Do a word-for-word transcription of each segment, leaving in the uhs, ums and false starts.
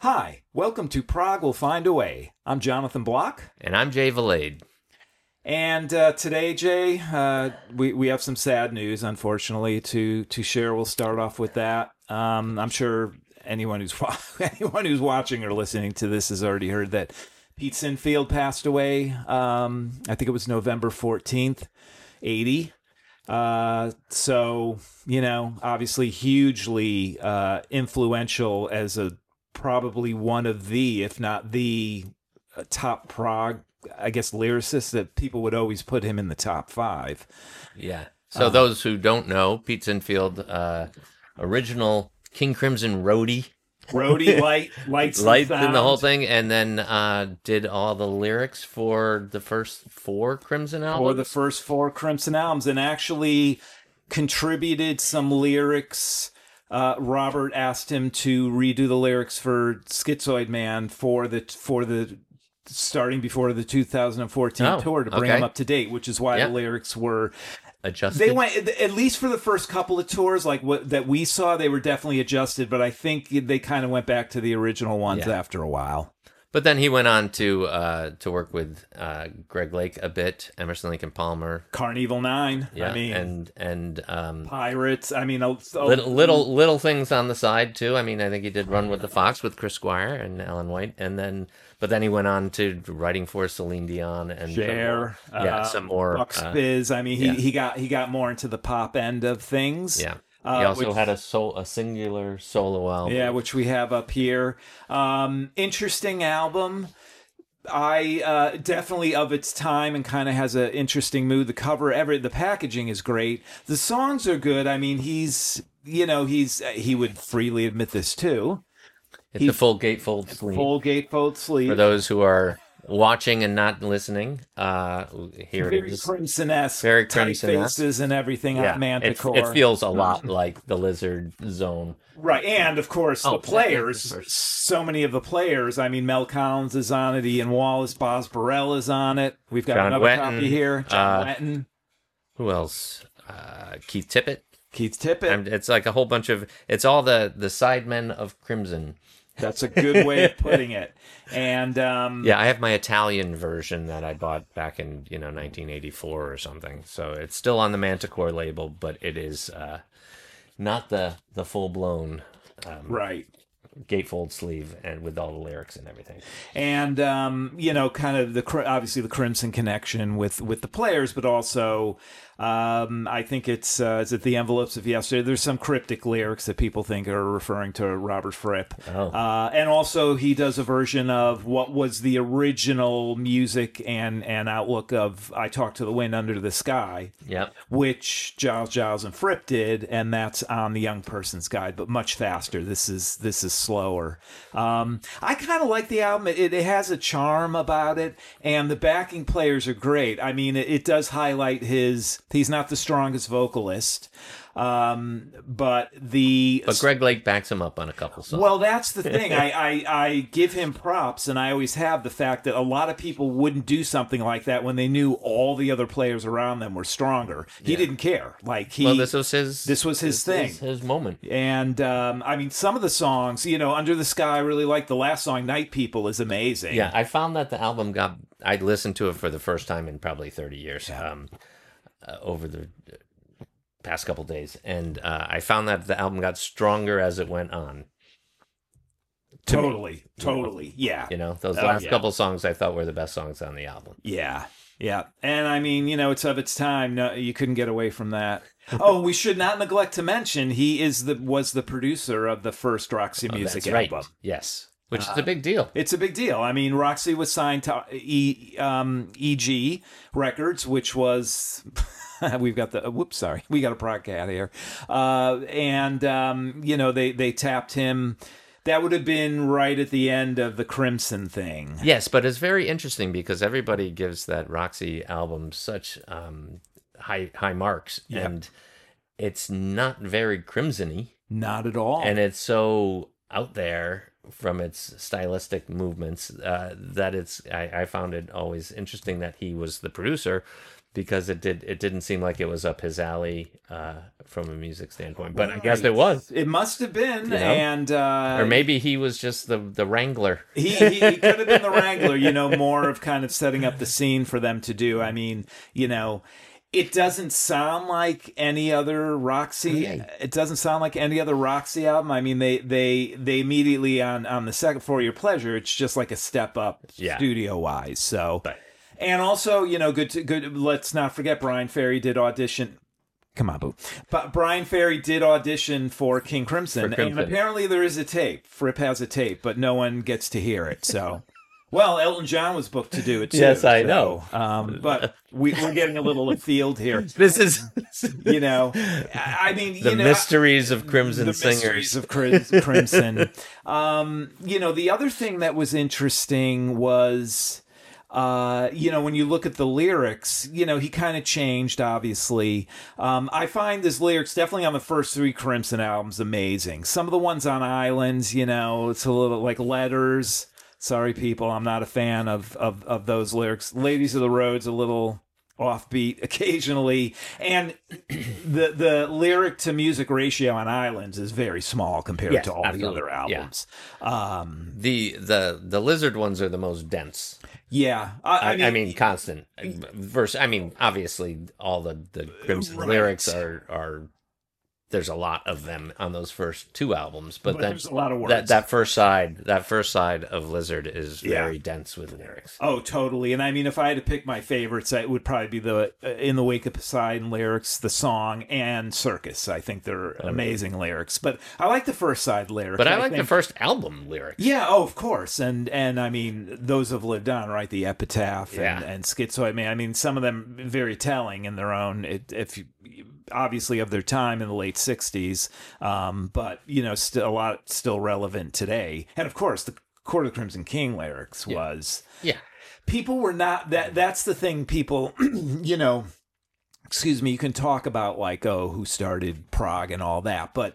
Hi, welcome to Prague Will Find a Way. I'm Jonathan Block. And I'm Jay Valade. And uh, today, Jay, uh, we, we have some sad news, unfortunately, to, to share. We'll start off with that. Um, I'm sure anyone who's anyone who's watching or listening to this has already heard that Pete Sinfield passed away. Um, I think it was November fourteenth, eighty. Uh, so, you know, obviously hugely uh, influential as a probably one of the, if not the uh, top prog, I guess, lyricists that people would always put him in the top five. Yeah. So um, those who don't know, Pete Sinfield, uh, original King Crimson roadie. Roadie, light, lights, lights in the whole thing, and then uh, did all the lyrics for the first four Crimson albums. For the first four Crimson albums, and actually contributed some lyrics. Uh, Robert asked him to redo the lyrics for Schizoid Man for the for the starting before the two thousand fourteen oh, tour to bring okay. them up to date, which is why yeah. the lyrics were adjusted. They went, at least for the first couple of tours, like what that we saw, they were definitely adjusted, but I think they kind of went back to the original ones yeah. after a while. But then he went on to uh, to work with uh, Greg Lake a bit, Emerson, Lake and Palmer, Carnival Nine, yeah, I mean, and and um, Pirates. I mean, a, a, little, little little things on the side too. I mean, I think he did Run with the Fox with Chris Squire and Ellen White, and then but then he went on to writing for Celine Dion and Cher, some more, yeah, uh, some more Bucks uh, Fizz. I mean, he, yeah. he got he got more into the pop end of things. Yeah. Uh, he also which, had a sol- a singular solo album. Yeah, which we have up here. Um, interesting album. I uh, definitely of its time and kind of has an interesting mood. The cover, every the packaging is great. The songs are good. I mean, he's you know he's he would freely admit this too. It's a full gatefold sleeve. Full gatefold sleeve for those who are watching and not listening. Uh, here Very it is. Crimson-esque, Very Crimson-esque. Faces and everything yeah. on Manticore. It, it feels a lot like the Lizard Zone. Right, and of course oh, the players, so many of the players, I mean Mel Collins is on it, Ian Wallace, Boz Burrell is on it. We've got John another Wetton, copy here. John uh, Wetton. Who else? Uh, Keith Tippett. Keith Tippett. And it's like a whole bunch of, it's all the, the sidemen of Crimson. That's a good way of putting it. And um, yeah, I have my Italian version that I bought back in, you know, nineteen eighty-four or something. So it's still on the Manticore label, but it is uh, not the, the full-blown um, right gatefold sleeve and with all the lyrics and everything. And um, you know, kind of the obviously the Crimson connection with with the players, but also um, I think it's uh, is it the Envelopes of Yesterday. There's some cryptic lyrics that people think are referring to Robert Fripp. Oh. Uh, and also he does a version of what was the original music and and outlook of I Talk to the Wind Under the Sky. Yep. Which Giles Giles and Fripp did, and that's on the Young Person's Guide, but much faster. This is this is slower. Um, I kind of like the album. It, it has a charm about it, and the backing players are great. I mean, it, it does highlight his. He's not the strongest vocalist, um, but the but Greg Lake backs him up on a couple songs. Well, that's the thing. I, I I give him props, and I always have the fact that a lot of people wouldn't do something like that when they knew all the other players around them were stronger. He yeah. didn't care. Like he. Well, this was his. This was his, his thing. His, his moment. And um, I mean, some of the songs, you know, Under the Sky, I really like. The last song, Night People, is amazing. Yeah, I found that the album got. I listened to it for the first time in probably thirty years. Yeah. Um, uh, over the past couple days, and uh, I found that the album got stronger as it went on. To totally, me. totally, yeah. You know, those Oh, last yeah. couple songs I thought were the best songs on the album. Yeah, yeah. And I mean, you know, it's of its time. No, you couldn't get away from that. Oh, we should not neglect to mention he is the was the producer of the first Roxy Oh, Music that's right. album. Yes, which Uh, is a big deal. It's a big deal. I mean, Roxy was signed to e, um, E G Records, which was we've got the whoops, sorry, we got a prog cat here, uh, and um, you know they they tapped him. That would have been right at the end of the Crimson thing. Yes, but it's very interesting because everybody gives that Roxy album such um, high high marks, Yep. and it's not very Crimson-y. Not at all. And it's so out there from its stylistic movements uh, that it's I, I found it always interesting that he was the producer, because it did it didn't seem like it was up his alley uh, from a music standpoint. But right. I guess it was. It must have been, you know? and uh, or maybe he was just the the wrangler. he, he he could have been the wrangler. You know, more of kind of setting up the scene for them to do. I mean, you know. It doesn't sound like any other Roxy. Okay. It doesn't sound like any other Roxy album. I mean, they they they immediately on on the second For Your Pleasure, it's just like a step up yeah. studio wise. So, right. and also, you know, good to, good. Let's not forget Brian Ferry did audition. Come on, boo. But Brian Ferry did audition for King Crimson, for Crimson, and apparently there is a tape. Fripp has a tape, but no one gets to hear it. So. Well, Elton John was booked to do it too. Yes, I so, know. Um, but we, we're getting a little afield here. This is, you know, I mean, the you know, mysteries of Crimson the singers. Mysteries of Crimson. um, you know, the other thing that was interesting was, uh, you know, when you look at the lyrics, you know, he kind of changed, obviously. Um, I find his lyrics definitely on the first three Crimson albums amazing. Some of the ones on Islands, you know, it's a little like Letters. Sorry, people, I'm not a fan of, of, of those lyrics. Ladies of the Road's a little offbeat occasionally. And the the lyric to music ratio on Islands is very small compared yes, to all absolutely. the other albums. Yeah. Um, the, the the Lizard ones are the most dense. Yeah. I, I, mean, I mean, constant. Verse. I mean, obviously, all the, the Crimson right. lyrics are... are there's a lot of them on those first two albums, but, but then there's a lot of words. That that first side, that first side of Lizard is very yeah. dense with lyrics. Oh, totally. And I mean, if I had to pick my favorites, it would probably be the uh, In the Wake of Poseidon lyrics, the song, and Circus. I think they're oh, amazing really? lyrics. But I like the first side lyrics. But I, I like think... the first album lyrics. Yeah. Oh, of course. And and I mean, those have lived on, right? The Epitaph and, yeah. and Schizoid Man. I mean, some of them very telling in their own. It, if you, obviously of their time in the late sixties, um, but you know, still a lot still relevant today. And of course, the Court of the Crimson King lyrics yeah. was yeah. People were not that. That's the thing. People, you know, excuse me. You can talk about like oh, who started prog and all that, but.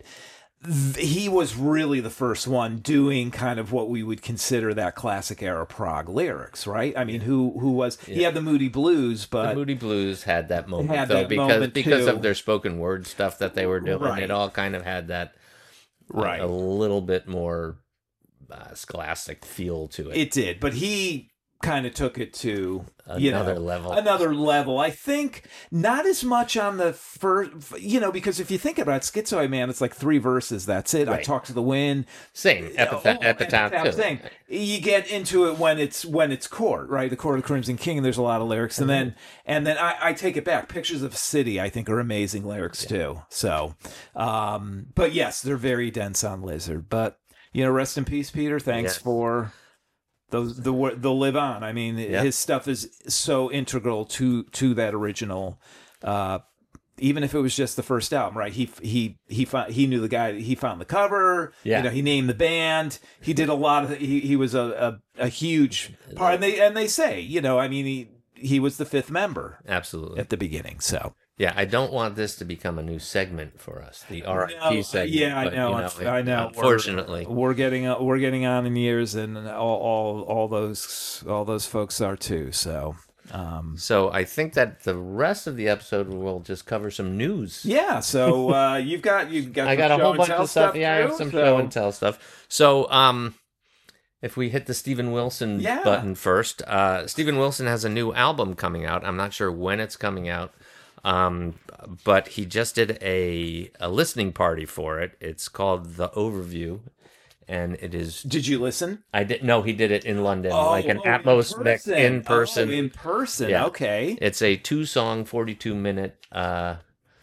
He was really the first one doing kind of what we would consider that classic era prog lyrics, right? I mean, who who was yeah. he had the Moody Blues, but the Moody Blues had that moment had though that because moment because too. of their spoken word stuff that they were doing. Right. It all kind of had that right uh, a little bit more uh, scholastic feel to it. It did, but he kind of took it to another you know, level. Another level. I think not as much on the first, you know, because if you think about it, Schizoid Man, it's like three verses. That's it. Right. I Talk to the Wind. Same epitaph, oh, epitaph, epitaph too. Thing. You get into it when it's when it's court, right? The Court of the Crimson King. And there's a lot of lyrics, and mm-hmm. then and then I, I take it back. Pictures of a City, I think, are amazing lyrics yeah. too. So, um, but yes, they're very dense on Lizard. But you know, rest in peace, Peter. Thanks yes. for. Those the they'll live on. I mean, yep. his stuff is so integral to to that original. Uh, even if it was just the first album, right? He he he found, he knew the guy. He found the cover. Yeah. You know, he named the band. He did a lot of. He he was a a, a huge part. And they and they say, you know, I mean, he he was the fifth member. Absolutely. At the beginning, so. Yeah, I don't want this to become a new segment for us, the R I P no, segment. Yeah, but, I know. You know I know. Unfortunately, we're, we're getting uh, we're getting on in years, and all all all those all those folks are too. So, um, so I think that the rest of the episode will just cover some news. Yeah. So uh, you've got you've got. I got a whole bunch of stuff. Yeah, I have some so. show and tell stuff. So, um, if we hit the Steven Wilson yeah. button first, uh, Steven Wilson has a new album coming out. I'm not sure when it's coming out. Um, but he just did a a listening party for it. It's called The Overview, and it is. Did you listen? I did. No, he did it in London, oh, like an oh, Atmos mix in person. Oh, in person. Yeah. Okay. It's a two song, forty-two minute uh,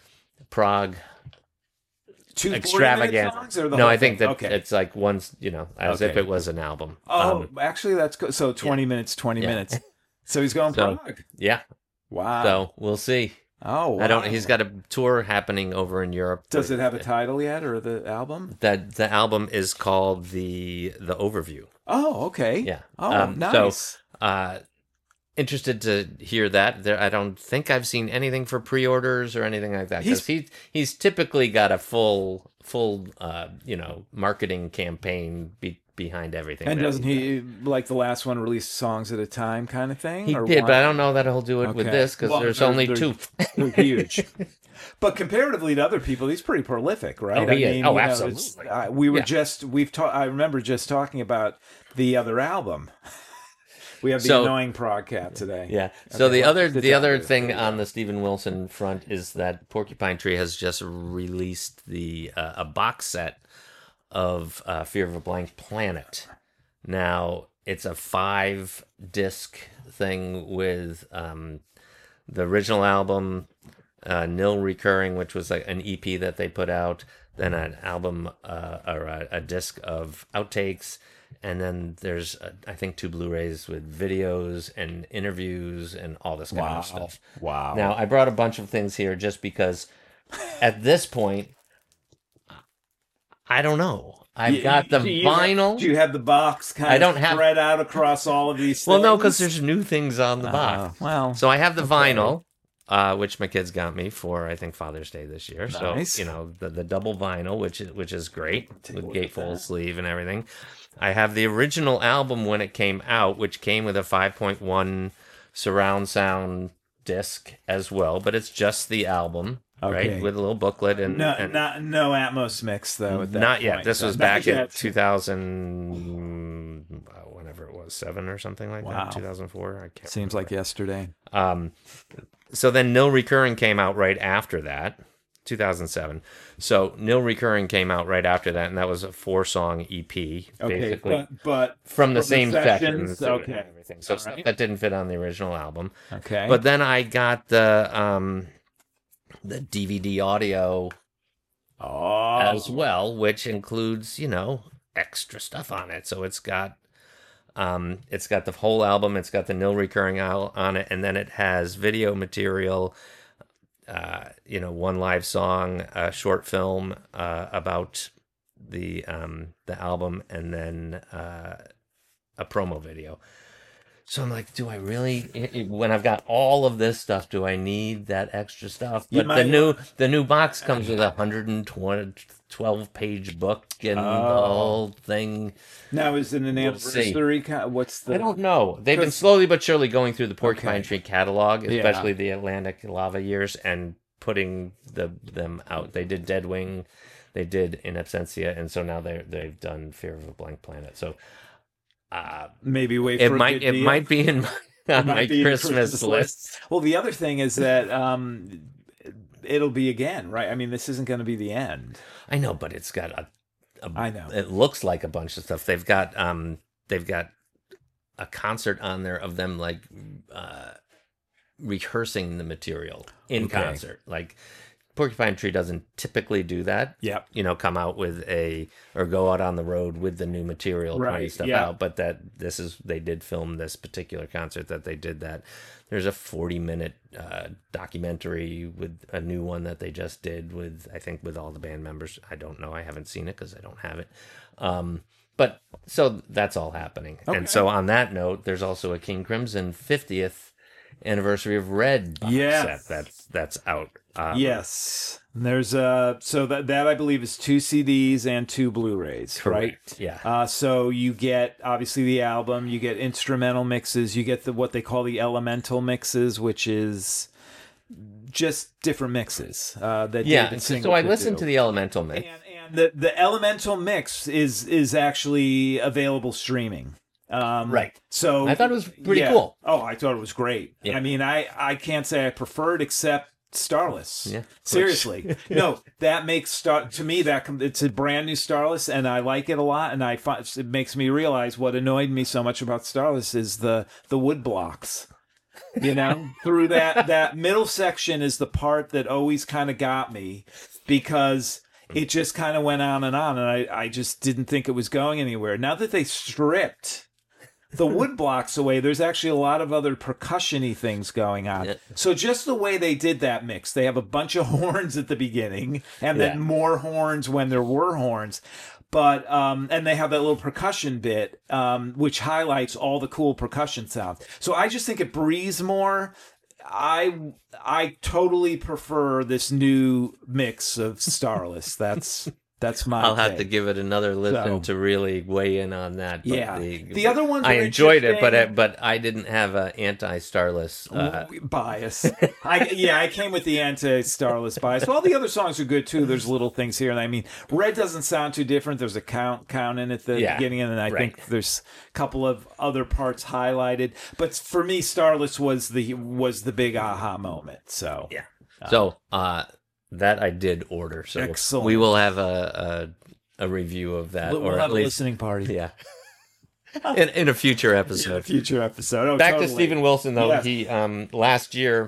prog Two extravaganza. Songs or the no, whole I think thing? that okay. it's like once, you know, as okay. if it was an album. Oh, um, actually, that's good. So twenty yeah. minutes, twenty yeah. minutes. So he's going so, prog. Yeah. Wow. So we'll see. Oh, wow. I don't. He's got a tour happening over in Europe. Does it have a title yet, or the album? That the album is called the the Overview. Oh, okay. Yeah. Oh, um, nice. So, uh, interested to hear that. There, I don't think I've seen anything for pre-orders or anything like that because he he's typically got a full full uh, you know marketing campaign be, behind everything. And that doesn't he he, like the last one, release songs at a time kind of thing? He or did, one? but I don't know that he'll do it Okay. with this because Well, there's they're- only they're- two. They're huge. But comparatively to other people, he's pretty prolific, right? Oh, he is. Oh, you know, absolutely. it's- uh, we were Yeah. just, we've talked, I remember just talking about the other album. We have the So- Annoying Progcat today. Yeah. So Okay, the well, other sit the down, other dude. thing There you on go. the Steven Wilson front is that Porcupine Tree has just released the uh, a box set of uh, Fear of a Blank Planet. Now it's a five disc thing with um, the original album, uh, Nil Recurring, which was like an E P that they put out, then an album uh, or a, a disc of outtakes. And then there's, uh, I think, two Blu-rays with videos and interviews and all this kind Wow. of stuff. Wow. Now, I brought a bunch of things here just because at this point, I don't know. I've You- got the do you vinyl. Have, do you have the box kind I of don't have- spread out across all of these well, things? no, because there's new things on the Uh, box. well, So I have the vinyl, uh, which my kids got me for, I think, Father's Day this year. Nice. So, you know, the, the double vinyl, which is, which is great, Take a with look at gatefold that. sleeve and everything. I have the original album when it came out, which came with a five point one surround sound disc as well, but it's just the album, Okay. right? With a little booklet and, no, and not, no Atmos mix, though. At that not yet. point. This was Not back in yet. two thousand, uh, whenever it was, seven or something like Wow. that. two thousand four. I can't. Seems like yesterday. Um, so then Nil Recurring came out right after that, two thousand seven. So Nil Recurring came out right after that, and that was a four-song E P, Okay, basically, but, but from the from the same sessions, sessions. and okay. everything. So All stuff right. that didn't fit on the original album. okay. But then I got the um, the D V D audio oh, as well, which includes, you know, extra stuff on it. So it's got um it's got the whole album, it's got the Nil Recurring al- on it, and then it has video material, uh you know, one live song, a short film uh about the um the album, and then uh a promo video. So I'm like, do I really, i- i- when I've got all of this stuff, do I need that extra stuff? You But the might- new the new box comes with a one hundred twelve page book and the Oh. whole thing. now is it an We'll see. anniversary? Kind what's the? I don't know. They've been 'Cause- slowly but surely going through the Porcupine Okay. Tree catalog, Yeah. especially the Atlantic Lava years, and putting the them out. They did Deadwing, they did In Absentia, and so now they they've done Fear of a Blank Planet. So uh, Maybe wait it for a might good it deal. might be in my, on Might my be in Christmas, list. Well, the other thing is that um, it'll be again, right? I mean, this isn't going to be the end. I know, but it's got a, a I know. it looks like a bunch of stuff. They've got um they've got a concert on there of them like uh rehearsing the material in Okay. concert. Like Porcupine Tree doesn't typically do that. Yep. You know, come out with a or go out on the road with the new material, Right, putting stuff yeah. out. But that this is they did film this particular concert that they did that. There's a forty minute uh, documentary with a new one that they just did with, I think, with all the band members. I don't know. I haven't seen it because I don't have it. Um, but so that's all happening. Okay. And so on that note, there's also a King Crimson fiftieth anniversary of Red box Yes. set that's that's out. Um, Yes. And there's uh so that that I believe is two C Ds and two Blu-rays, right? correct. Yeah. Uh, so you get obviously the album, you get instrumental mixes, you get the what they call the elemental mixes, which is just different mixes. Uh, that Yeah. David So, Single I could listened do. to the Elemental mix. and, and the the elemental mix is is actually available streaming. Um, Right. So I thought it was pretty yeah. cool. Oh, I thought it was great. Yeah. I mean, I I can't say I preferred except Starless. Yeah. Seriously. No, that makes Star to me that com- it's a brand new Starless, and I like it a lot. And I find it makes me realize what annoyed me so much about Starless is the the wood blocks. You know, through that that middle section is the part that always kind of got me because it just kind of went on and on, and I I just didn't think it was going anywhere. Now that they stripped the wood blocks away, there's actually a lot of other percussion-y things going on. Yeah. So just the way they did that mix, they have a bunch of horns at the beginning and then Yeah. more horns when there were horns. But um and they have that little percussion bit um which highlights all the cool percussion sounds. So I just think it breathes more. I I totally prefer this new mix of Starless. That's That's my. I'll have take. to give it another listen So- to really weigh in on that. But Yeah. the, The other ones I are enjoyed it, but interesting. it, but I didn't have an anti-Starless. Uh, bias. I yeah, I came with the anti-Starless bias. Well, all the other songs are good too. There's little things here, and I mean, Red doesn't sound too different. There's a count count in at the Yeah, beginning, and then I right. think there's a couple of other parts highlighted. But for me, Starless was the was the big aha moment. So yeah. So uh, that I did order. So Excellent. we will have a a, a review of that, we'll or have at a least listening party. yeah. In, in a future In a episode. future episode. Oh, Back totally. to Stephen Wilson though. Yes. He um last year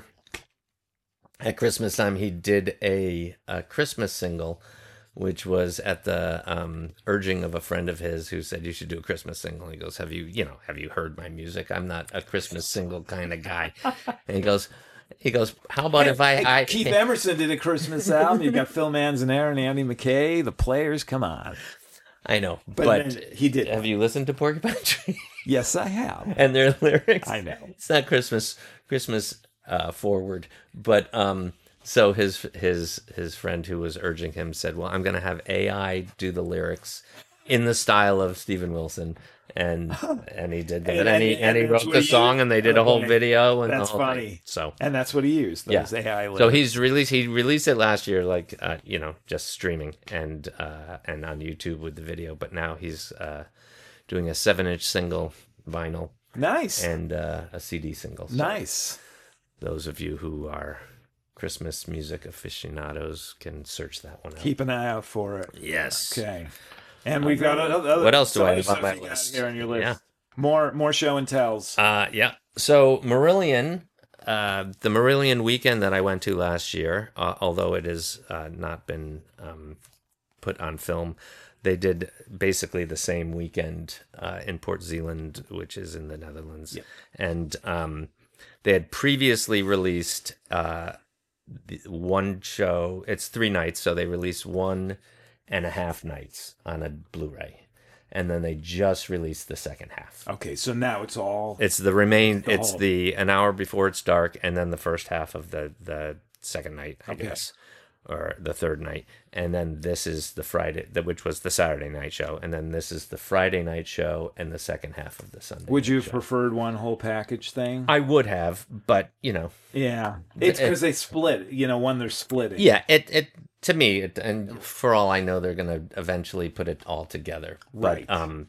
at Christmas time he did a, a Christmas single, which was at the um urging of a friend of his who said you should do a Christmas single. He goes, have you you know have you heard my music? I'm not a Christmas single kind of guy. And he goes. He goes, how about if I, Hey, I Keith Emerson did a Christmas album. You've got Phil Manzanera and Andy McKay, the Players. Come on. I know, But, but, then he did. have you listened to Porcupine Tree Yes, I have. and their lyrics? I know. It's not Christmas Christmas uh, forward, but um, so his his his friend who was urging him said, "Well, I'm going to have A I do the lyrics in the style of Stephen Wilson." And and he did that, And- and, he and- and he and wrote that's the what he song, used? and they did a whole Okay. video, and That's the whole funny. thing. So And that's what he used. Those yeah. A I lyrics. So he's released. He released it last year, like uh, you know, just streaming and uh, and on YouTube with the video. But now he's uh, doing a seven-inch single vinyl nice. and uh, a C D single. So nice. those of you who are Christmas music aficionados can search that one out. Keep an eye out for it. Yes. Okay. And we've got other, other What else do some I other have on stuff my you got list? here on your list? Yeah. More more show and tells. Uh, yeah. So Marillion, uh, the Marillion weekend that I went to last year, uh, although it has uh, not been um, put on film, they did basically the same weekend uh, in Port Zealand, which is in the Netherlands. Yep. And um, they had previously released uh, the one show. It's three nights, so they released one and a half nights on a Blu-ray. And then they just released the second half. Okay, so now it's all It's the remain. The it's whole- the an hour before it's dark, and then the first half of the the second night, I Okay. guess, or the third night, and then this is the Friday, the, which was the Saturday night show, and then this is the Friday night show, and the second half of the Sunday. Would night you have show. preferred one whole package thing? I would have, but you know, yeah. It's it- because they split. You know, when they're splitting. yeah, it it to me, it, and for all I know, they're gonna eventually put it all together. Right. But um,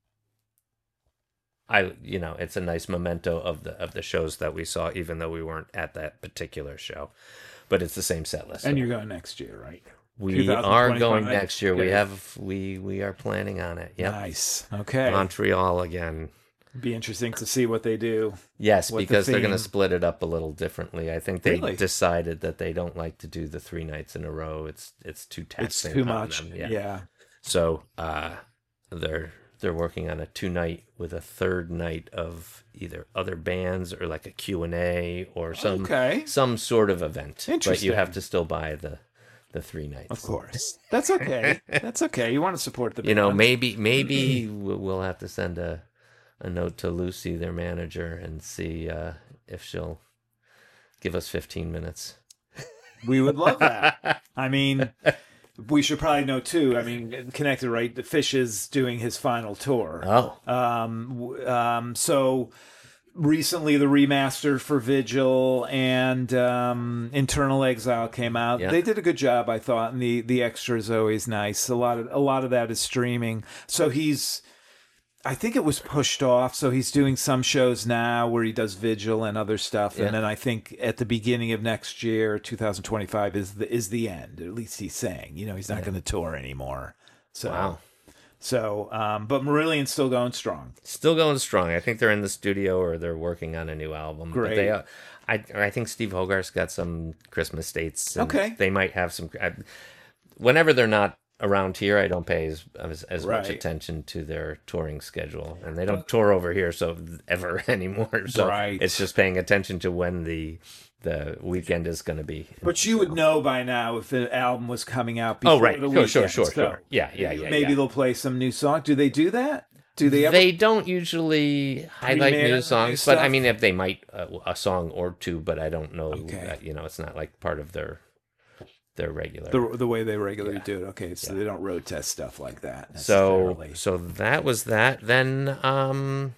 I you know, it's a nice memento of the of the shows that we saw, even though we weren't at that particular show. But it's the same set list. And you're going next year, right? we are going twenty-five? next year. We Good. have we we are planning on it. Yep. Nice. Okay. Montreal again. Be interesting to see what they do. Yes, What the because they're going to theme- split it up a little differently. I think they Really? decided that they don't like to do the three nights in a row. It's it's too It's taxing. too on much. them. Yeah. So uh, they're they're working on a two night with a third night of either other bands or like a Q and A or some Okay. some sort of event. But you Interesting. have to still buy the the three nights. Of course. That's okay. That's okay. You want to support the You know, bands. maybe maybe we'll we'll have to send a a note to Lucy, their manager, and see uh, if she'll give us fifteen minutes. We would love that. I mean, we should probably know too. I mean, connected, right? The Fish is doing his final tour. Oh, Um, w- um, so recently the remaster for Vigil and um, Internal Exile came out. Yeah. They did a good job, I thought, and the the extra is always nice. A lot of a lot of that is streaming. So he's. I think it was pushed off, so he's doing some shows now where he does Vigil and other stuff, Yeah. and then I think at the beginning of next year, twenty twenty-five is the is the end. At least he's saying, you know, he's not going to tour anymore. So, wow. so, um, but Marillion's still going strong. Still going strong. I think they're in the studio or they're working on a new album. But Great. they, uh, I I think Steve Hogarth's got some Christmas dates. and Okay. They might have some. I, whenever they're not around here, I don't pay as as, as much Right. attention to their touring schedule, and they don't tour over here so ever anymore. So Right. it's just paying attention to when the the weekend is going to be. But you would know by now if an album was coming out before Oh, right. the Sure, weekend. sure, sure, so sure. Yeah, yeah, yeah. Maybe yeah. they'll play some new song. Do they do that? Do they ever? They don't usually highlight Premiere new new songs, but I stuff? mean, if they might uh, a song or two, but I don't know. Okay. That, you know, it's not like part of their their regular. The the way they regularly Yeah. do it. Okay, so Yeah. they don't road test stuff like that so necessarily. so that was that. Then um,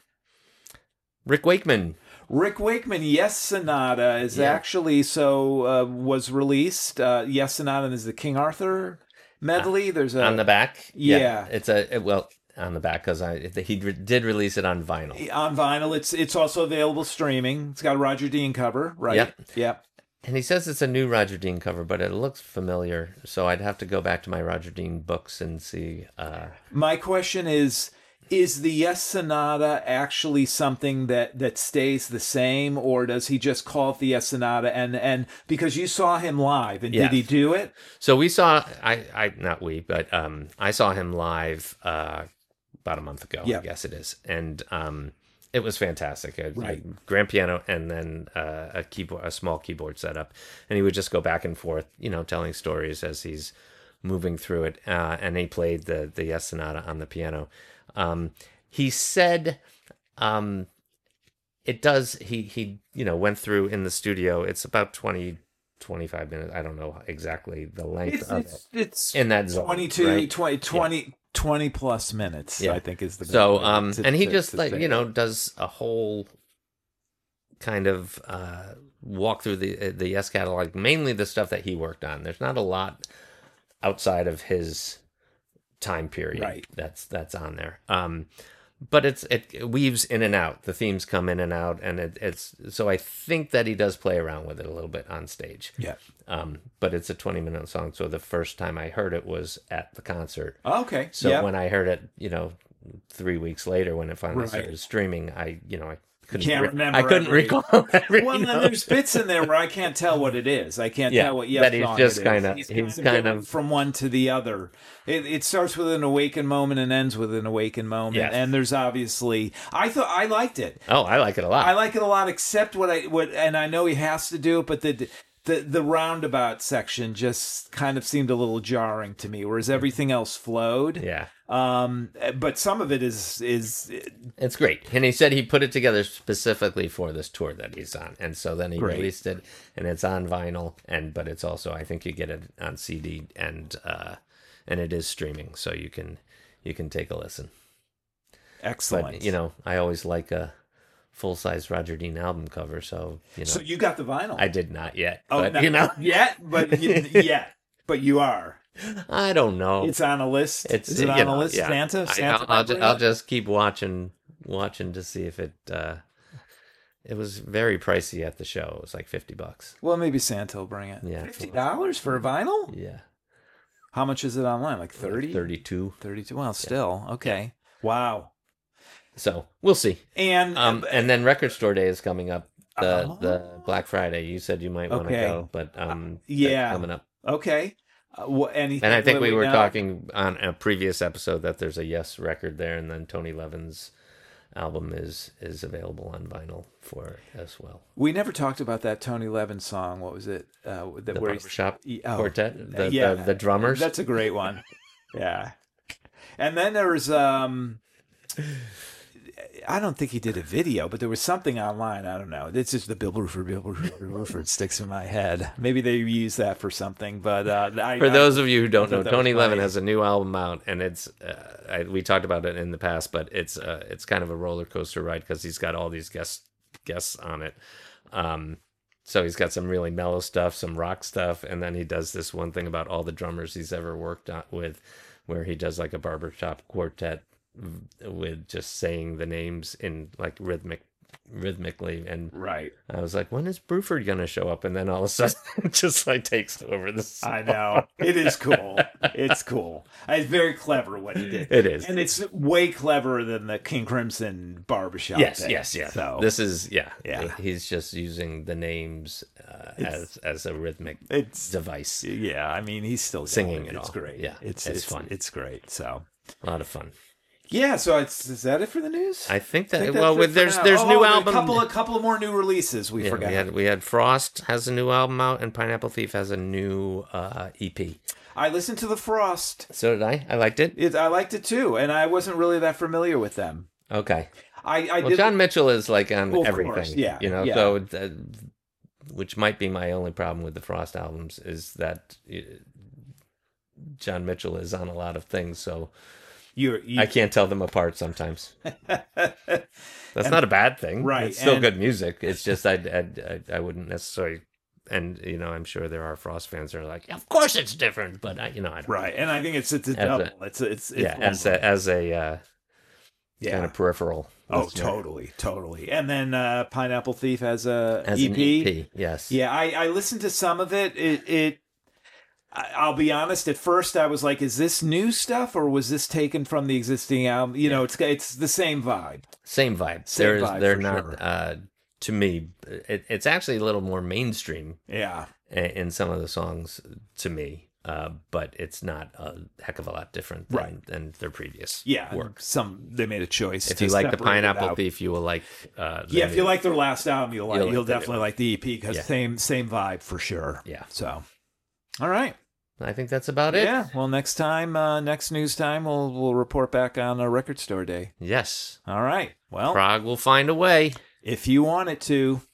Rick Wakeman. Rick Wakeman, Yes Sonata is Yeah. actually so uh, was released. Uh, Yes Sonata is the King Arthur medley. There's a On the back, yeah. it's a it- well on the back because I he re- did release it on vinyl, on vinyl. It's it's also available streaming. It's got a Roger Dean cover, right? Yep. Yep. and he says it's a new Roger Dean cover, but it looks familiar. So I'd have to go back to my Roger Dean books and see. Uh, My question is: Is the Yes Sonata actually something that that stays the same, or does he just call it the Yes Sonata? And and because you saw him live, and Yes. did he do it? so we saw I I not we but um I saw him live uh about a month ago. Yep. I guess it is, and um. It was fantastic. A, Right. a grand piano and then uh, a keyboard, a small keyboard setup, and he would just go back and forth, you know, telling stories as he's moving through it. Uh, and he played the the Yes Sonata on the piano. Um, he said, um, it does. He he you know went through in the studio. It's about twenty, twenty-five minutes. I don't know exactly the length It's of it's, it's it in that zone. twenty-two, right? twenty, twenty, twenty plus minutes. Yeah. I think is the So, best way um, to- and he to- just to like say you it. know does a whole kind of uh, walk through the the Yes catalog, mainly the stuff that he worked on. There's not a lot outside of his time period Right. that's that's on there. Um, but it's it weaves in and out. The themes come in and out, and it, it's so I think that he does play around with it a little bit on stage. Yeah. Um, but it's a twenty minute song, so the first time I heard it was at the concert. Okay. So yeah. when I heard it, you know, three weeks later when it finally Right. started streaming, I, you know, I couldn't, Can't re- remember I couldn't every- recall every Well, and note. there's bits in there where I can't tell what it is. I can't Yeah, tell what yes that he's song just it is. kinda- he's kind kind of of- from one to the other. It, it starts with an awakened moment and ends with an awakened moment. Yes. And there's obviously, I thought I liked it. Oh, I like it a lot. I like it a lot, except what I what, and I know he has to do it, but the the the roundabout section just kind of seemed a little jarring to me, whereas everything else flowed. yeah. Um, but some of it is is It's great. And he said he put it together specifically for this tour that he's on. And so then he Great. released it and it's on vinyl and but it's also I think you get it on C D and uh and it is streaming so you can you can take a listen. excellent. But you know, I always like a full-size Roger Dean album cover, so you know. So you got the vinyl? I did not yet. oh, but not you know, yet, but you, yet, but you are. I don't know. It's on a list. It's Is it you on know, a list? yeah. Santa. I, Santa. will I'll, ju- might I'll bring it? just keep watching, watching to see if it. Uh, it was very pricey at the show. It was like fifty bucks. Well, maybe Santa will bring it. Yeah. Fifty dollars for a vinyl? Yeah, How much is it online? Like thirty? thirty-two. Thirty-two. Well, still okay. Wow. So we'll see. And Um, and then Record Store Day is coming up. The Oh. the Black Friday. You said you might want to Okay. go, but um, that's yeah. coming up. okay. Uh, wh- anything? And I think what we were know? talking on a previous episode that there's a Yes record there, and then Tony Levin's album is is available on vinyl for as well. We never talked about that Tony Levin song. What was it? Uh, that The where he's- Barbershop he- oh, Quartet, the, yeah, the the drummers. That's a great one. Yeah. And then there was um I don't think he did a video, but there was something online. I don't know. It's just the Bill Bruford, Bill Bruford, Bill Bruford sticks in my head. Maybe they use that for something. But uh, I, For those of you who don't thought know, that Tony was Levin funny. has a new album out, and it's uh, I, we talked about it in the past, but it's uh, it's kind of a roller coaster ride because he's got all these guests guests on it. Um, so he's got some really mellow stuff, some rock stuff, and then he does this one thing about all the drummers he's ever worked on with, where he does like a barbershop quartet with just saying the names in like rhythmic rhythmically, and right. I was like, when is Bruford gonna show up? And then all of a sudden it just like takes over the song. I know. It is cool. It's cool. It's very clever what he did. It is. And it's way cleverer than the King Crimson barbershop Yes, thing. yes, yes. So This is yeah, Yeah. He's just using the names uh, It's- as as a rhythmic it's device. yeah, I mean he's still Singing going. it It's all. great. Yeah, It's it's it's fun. It's great. So A lot of fun. yeah, so it's, is that it for the news? I think that I think that's well, it with for there's now. there's Oh, new oh, album. A couple of couple of more new releases. We yeah, forgot. we had we had Frost has a new album out, and Pineapple Thief has a new uh, E P. I listened to the Frost. So did I. I liked it. It, I liked it too, and I wasn't really that familiar with them. Okay. I, I Well, did. John Mitchell is like on Well, of everything. course, yeah, You know, yeah. so uh, which might be my only problem with the Frost albums, is that uh, John Mitchell is on a lot of things, so You're, you I can't tell them apart sometimes. That's not a bad thing. Right, It's still and- good music. It's just I, I, I, I wouldn't necessarily... And, you know, I'm sure there are Frost fans that are like, of course it's different, but, I, you know, I don't... right, and I think it's it's a As double. a- it's a, it's, it's Yeah, one as a, as a uh, yeah. kind of peripheral. Oh, listener. totally, totally. And then uh, Pineapple Thief has a As E an P. E P, yes. Yeah, I, I listened to some of it. It, it. I- I'll be honest. At first, I was like, "Is this new stuff, or was this taken from the existing album?" You know, it's it's the same vibe. Same vibe. Same There's, vibe, they're for not, sure. uh, to me, it, it's actually a little more mainstream Yeah, i- in some of the songs to me, uh, but it's not a heck of a lot different than, Right. than their previous yeah. work. Some they made a choice. If to you like the separate it Pineapple out. Thief, you will like. Uh, the Yeah, if you new- like their last album, you'll like, You'll like you'll the new definitely one. like the E P because Yeah. same same vibe for sure. Yeah. So, all right. I think that's about it. Yeah. Well, next time, uh, next news time, we'll we'll report back on a record store day. Yes. All right. Well, Prague will find a way. if you want it to.